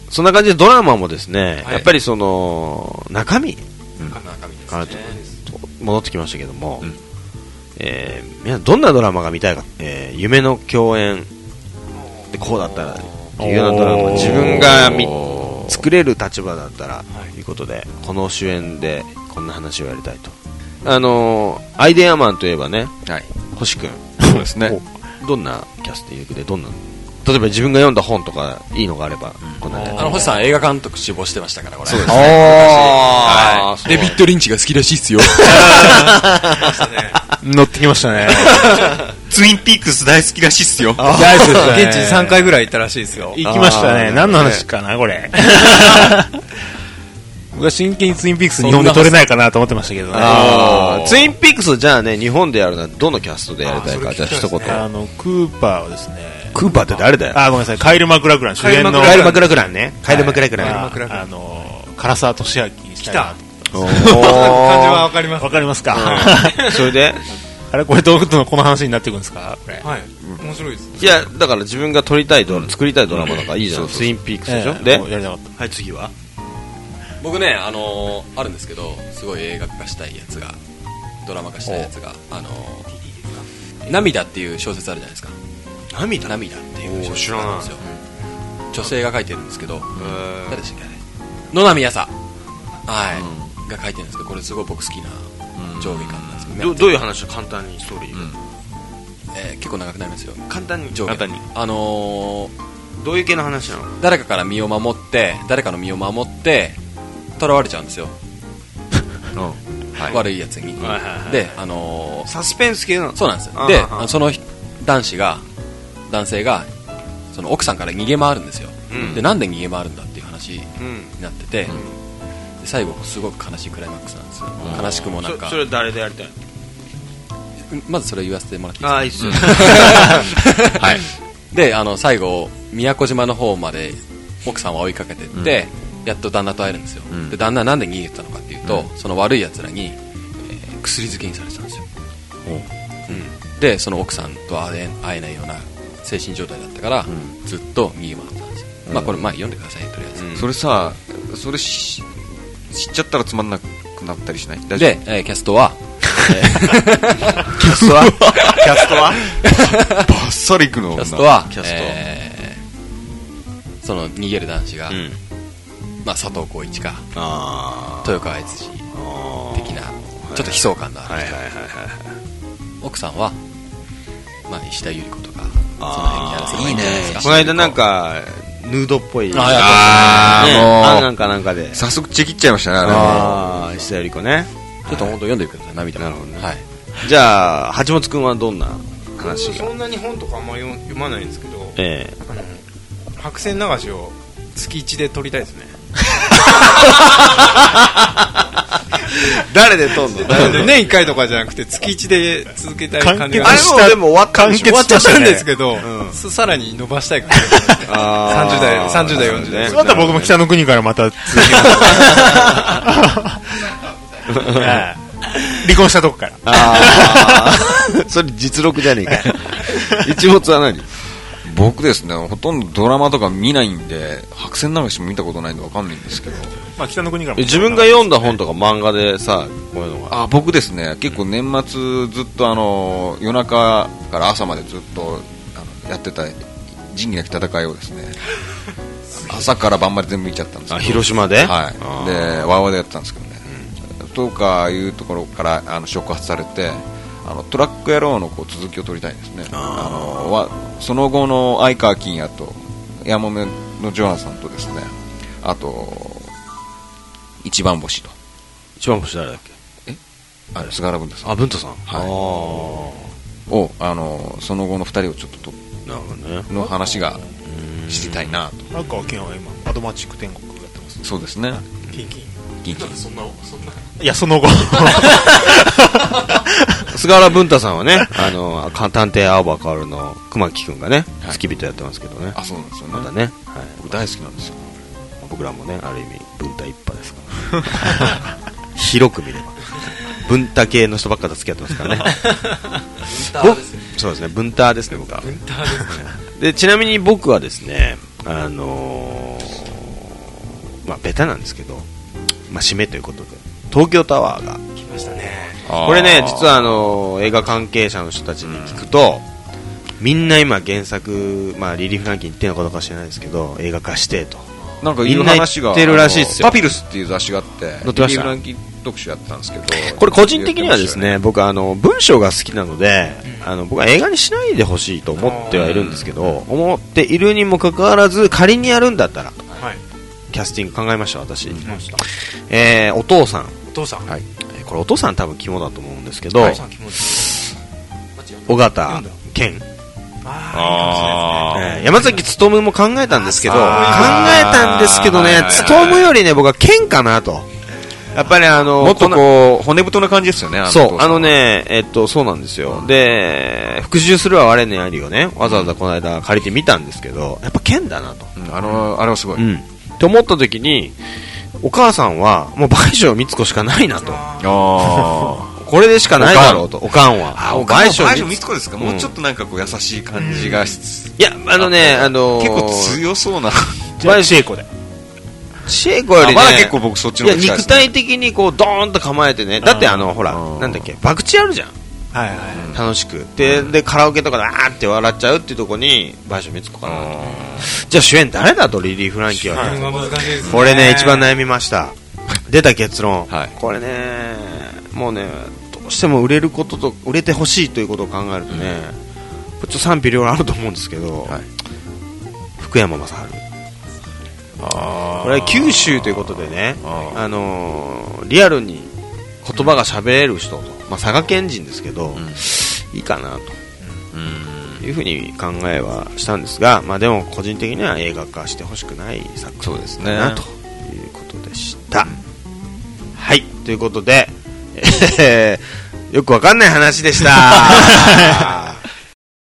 そんな感じでドラマもですね、やっぱりその中身から戻ってきましたけども、皆さんどんなドラマが見たいか、夢の共演でこうだったらっていうようなドラマ、自分が作れる立場だったらということで、この主演でこんな話をやりたいと。アイデアマンといえばね、星君、 そうですね。 どんなキャスティングで、どんな、例えば自分が読んだ本とかいいのがあれば、 星さん映画監督志望してましたから、これ。 そうですね。デビッド・リンチが好きらしいっすよ。 乗ってきましたね。 ツインピークス大好きらしいっすよ。 大好きですね。 現地に3回ぐらい行ったらしいですよ。 行きましたね。何の話かな、これ。僕は真剣にツインピークス日本で撮れないかなと思ってましたけどね。 ツインピークスをじゃあね、日本でやるのはどのキャストでやりたいか、じゃあ一言。 クーパーはですね。 クーパーって誰だよ。 ごめんなさい、カイル・マクラクラン主演の。 カイル・マクラクランね。カイル・マクラクラン。 唐沢寿明にしたいなと。 感じはわかります。 わかりますか。 それであれこれどうこの話になっていくんですか、これ。 はい。面白いです。 いや、だから自分が撮りたい作りたいドラマだからいいじゃん。ツインピークスでしょ。で、 やりたかった。 はい、次は僕ね、あるんですけど、すごい映画化したいやつが、ドラマ化したいやつが、涙っていう小説あるじゃないですか。涙っていう小説なんですよ。女性が書いてるんですけど、誰でしたっけあれ、野波やさ、が書いてるんですけど、これすごい僕好きな上下巻なんですけど、 どういう話を簡単にストーリー、 結構長くなりますよ。 簡単に上下巻。 どういう系の話なの？ 誰かから身を守って、誰かの身を守って囚われちゃうんですよ。悪いやつに。で、 サスペンス系なの？ そうなんですよ。で、その男性がその奥さんから逃げ回るんですよ。で、なんで逃げ回るんだっていう話になってて、で最後すごく悲しいクライマックスなんですよ。悲しくもなんか。 それ誰でやりたいの？まずそれ言わせてもらっていいですか？ いいっすよ。 はい。で、最後宮古島の方まで奥さんは追いかけてって、やっと旦那と会えるんですよ。で、旦那はなんで逃げてたのかっていうと、その悪い奴らに、薬漬けにされてたんですよ。で、その奥さんと会えないような精神状態だったから、ずっと逃げ回ったんですよ。まあこれ読んでくださいね、とりあえず。 それさ、それ知っちゃったらつまんなくなったりしない？ で、キャストはキャストはバッサリいくの？ キャストはその逃げる男子が、まあ佐藤浩市か豊川悦司的なちょっと悲壮感のある人。奥さんはまあ石田ゆり子とかその辺にやらせてもらいたいじゃないですか。 この間なんかヌードっぽいなんかで早速チェキっちゃいましたね。 石田ゆり子ね。 ちょっと本当読んでください。涙。 なるほどね。はい。じゃあ八本くんはどんな話が？ そんなに本とかあんま読まないんですけど、白線流しを月1で撮りたいですね。 誰で撮んの？ 年1回とかじゃなくて月1で続けたい感じが。 あれもでも終わったんですけど、さらに伸ばしたいから。30代40代。 そうだったら僕も北の国からまた続きます。離婚したとこから。 それ実録じゃねえか。一物は何？ 僕ですね、ほとんどドラマとか見ないんで白線流しも見たことないんで分かんないんですけど、 まあ北の国から自分が読んだ本とか漫画でさ、こういうのが僕ですね、結構年末ずっと夜中から朝までずっとやってた仁義なき戦いをですね朝から晩まで全部見ちゃったんですけど、 広島で、 はい、でワーワーでやってたんですけどね、とかいうところから触発されてトラック野郎の続きを取りたいんですね。その後の相川金也とヤモメのジョナサンとですね、あと一番星と。 一番星誰だっけ？ 菅原文太さん。 文太さん。 はい。その後の2人をちょっとの話が知りたいなと。 相川金也は今アドマチック天国やってます。 そうですね。 キンキン。 そんな。 いやその後。 菅原文太さんはね、探偵青葉薫の熊木くんがね、付き人やってますけどね。 そうなんですよね。 まだね、はい、 僕大好きなんですよ。 僕らもね、ある意味文太一派ですから広く見れば文太系の人ばっかと付き合ってますからね。そうですね、文太ですね、僕は。で、ちなみに僕はですね、 まあベタなんですけど、まあ締めということで東京タワーが来ましたね。 これね、実は映画関係者の人たちに聞くと、みんな今原作、まあリリー・フランキー言ってるのかどうか知らないですけど、映画化してとなんかいう話がみんな言ってるらしいですよ。 パピルスっていう雑誌があって載ってました。 リリー・フランキー特集やったんですけど、 これ個人的にはですね、僕文章が好きなので、僕は映画にしないでほしいと思ってはいるんですけど、思っているにもかかわらず仮にやるんだったら、 はい、 キャスティング考えました私、お父さん、 はい、 これお父さん多分肝だと思うんですけど、 はい、 尾形健、 あ、 山崎努も考えたんですけど、ね、努よりね僕は健かなと。やっぱりもっとこう骨太な感じですよね。 そうそうなんですよ。で復讐するは我にありをね、わざわざこの間借りてみたんですけど、やっぱ剣だなと、 あれはすごい、 って思った時に、お母さんはもう倍賞光子しかないなと。これでしかないだろうと。おかんは倍賞光子ですか。もうちょっとなんかこう優しい感じがいや結構強そうなシエコでシエコよりね、 まだ結構僕そっちの方が近いですね。 肉体的にこうドーンと構えてね。だってほらなんだっけ、博打あるじゃん。 はいはい、 楽しくでカラオケとかであーって笑っちゃうっていうところに倍賞光子かなと。じゃあ主演誰だとリリー・フランキーは、ね、 難しいですね。 これね一番悩みました。出た結論、これねもうねどうしても売れることと売れてほしいということを考えるとね、ちょっと賛否両論あると思うんですけど、福山雅治、これは九州ということでね、リアルに言葉が喋れる人と、まあ、佐賀県人ですけど、いいかなというふうに考えはしたんですが、まあ、でも個人的には映画化してほしくない作品だなということでした。はい、ということで、よくわかんない話でした。